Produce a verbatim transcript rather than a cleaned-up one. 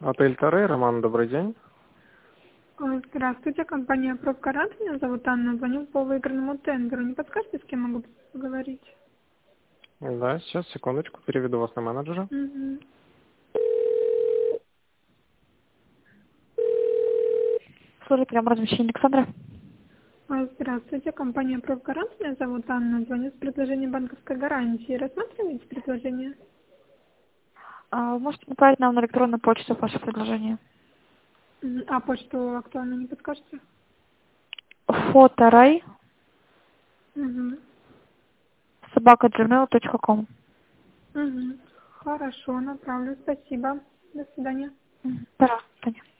Отель Таре, Роман, добрый день. Ой, Здравствуйте, компания «Профгарант». Меня зовут Анна. Звоню по выигранному тендеру. Не подскажете, с кем могу поговорить? Да, сейчас, секундочку, переведу вас на менеджера. Угу. Служит прямо размещение Александра. Ой, Здравствуйте, компания «Профгарант». Меня зовут Анна. Звоню с предложением банковской гарантии. Рассматриваете предложение? А, вы можете направить нам на электронную почту ваше предложение. М, А почту актуально не подскажете? Фоторай Угу. собака джимейл точка ком. Угу. Хорошо, направлю. Спасибо. До свидания. Пожалуйста.